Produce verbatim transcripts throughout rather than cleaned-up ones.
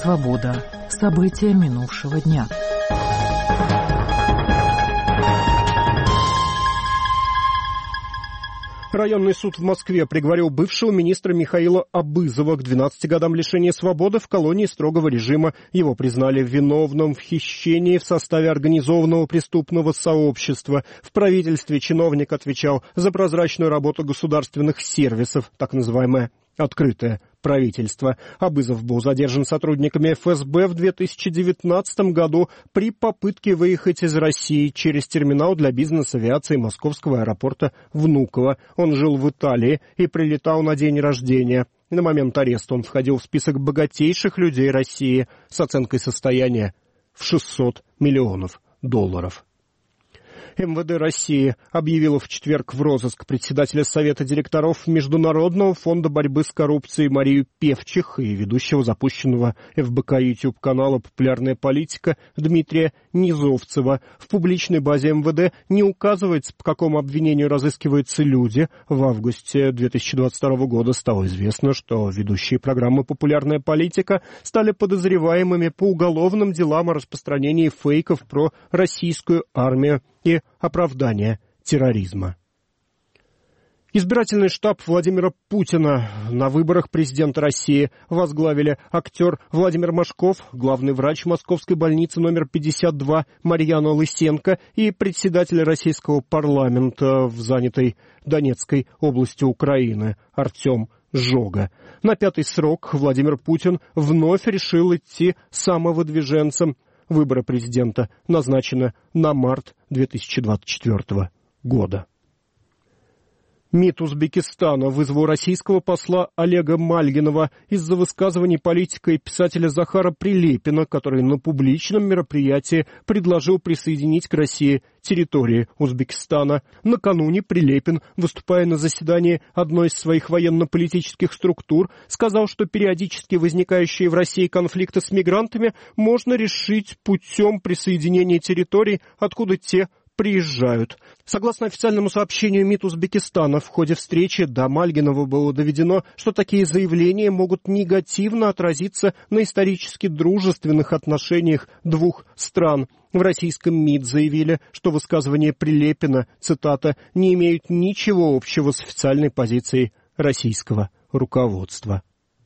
Свобода. События минувшего дня. Районный суд в Москве приговорил бывшего министра Михаила Абызова к двенадцати годам лишения свободы в колонии строгого режима. Его признали виновным в хищении в составе организованного преступного сообщества. В правительстве чиновник отвечал за прозрачную работу государственных сервисов, так называемое «открытое правительство». Абызов был задержан сотрудниками эф эс бэ в две тысячи девятнадцатом году при попытке выехать из России через терминал для бизнес-авиации московского аэропорта Внуково. Он жил в Италии и прилетал на день рождения. На момент ареста он входил в список богатейших людей России с оценкой состояния в шестьсот миллионов долларов. эм вэ дэ России объявило в четверг в розыск председателя Совета директоров Международного фонда борьбы с коррупцией Марию Певчих и ведущего запущенного эф бэ ка YouTube-канала «Популярная политика» Дмитрия Низовцева. В публичной базе эм вэ дэ не указывается, по какому обвинению разыскиваются люди. В августе две тысячи двадцать второго года стало известно, что ведущие программы «Популярная политика» стали подозреваемыми по уголовным делам о распространении фейков про российскую армию и оправдание терроризма. Избирательный штаб Владимира Путина на выборах президента России возглавили актер Владимир Машков, главный врач Московской больницы номер пятьдесят два Марьяна Лысенко и председатель российского парламента в занятой Донецкой области Украины Артем Жога. На пятый срок Владимир Путин вновь решил идти самовыдвиженцем. Выборы президента назначены на март две тысячи двадцать четвёртого года. МИД Узбекистана вызвал российского посла Олега Мальгинова из-за высказываний политика и писателя Захара Прилепина, который на публичном мероприятии предложил присоединить к России территории Узбекистана. Накануне Прилепин, выступая на заседании одной из своих военно-политических структур, сказал, что периодически возникающие в России конфликты с мигрантами можно решить путем присоединения территорий, откуда те приезжают. Согласно официальному сообщению МИД Узбекистана, в ходе встречи до Мальгинова было доведено, что такие заявления могут негативно отразиться на исторически дружественных отношениях двух стран. В российском МИД заявили, что высказывания Прилепина, цитата, «не имеют ничего общего с официальной позицией российского руководства».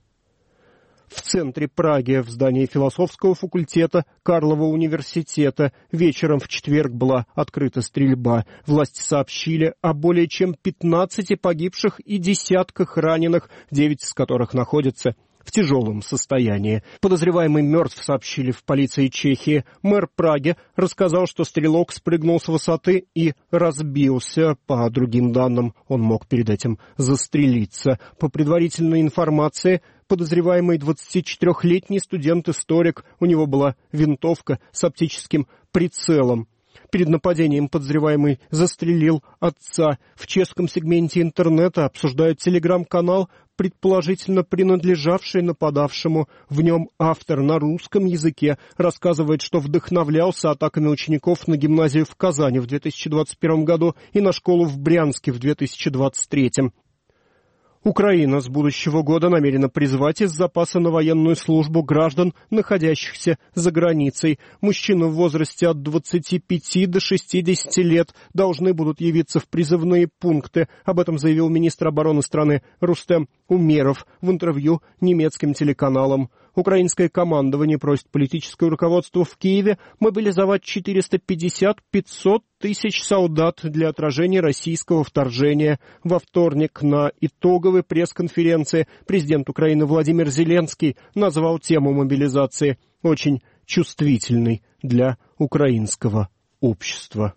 В центре Праги, в здании философского факультета Карлова университета, вечером в четверг была открыта стрельба. Власти сообщили о более чем пятнадцати погибших и десятках раненых, девять из которых находятся в тяжелом состоянии. Подозреваемый мертв, сообщили в полиции Чехии. Мэр Праги рассказал, что стрелок спрыгнул с высоты и разбился. По другим данным, он мог перед этим застрелиться. По предварительной информации, подозреваемый двадцатичетырехлетний студент-историк. У него была винтовка с оптическим прицелом. Перед нападением подозреваемый застрелил отца. В чешском сегменте интернета обсуждают телеграм-канал, предположительно принадлежавший нападавшему. В нем автор на русском языке рассказывает, что вдохновлялся атаками учеников на гимназию в Казани в две тысячи двадцать первом году и на школу в Брянске в две тысячи двадцать третьем. Украина с будущего года намерена призвать из запаса на военную службу граждан, находящихся за границей. Мужчины в возрасте от двадцати пяти до шестидесяти лет должны будут явиться в призывные пункты. Об этом заявил министр обороны страны Рустем Умеров в интервью немецким телеканалам. Украинское командование просит политическое руководство в Киеве мобилизовать четыреста пятьдесят - пятьсот тысяч солдат для отражения российского вторжения. Во вторник на итоговой пресс-конференции президент Украины Владимир Зеленский назвал тему мобилизации очень чувствительной для украинского общества.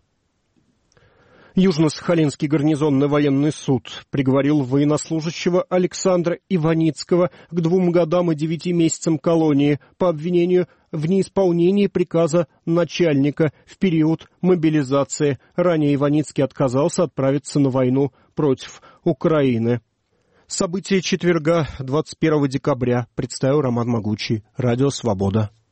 Южно-Сахалинский гарнизонный военный суд приговорил военнослужащего Александра Иваницкого к двум годам и девяти месяцам колонии по обвинению в неисполнении приказа начальника в период мобилизации. Ранее Иваницкий отказался отправиться на войну против Украины. События четверга, двадцать первого декабря, представил Роман Могучий. Радио «Свобода».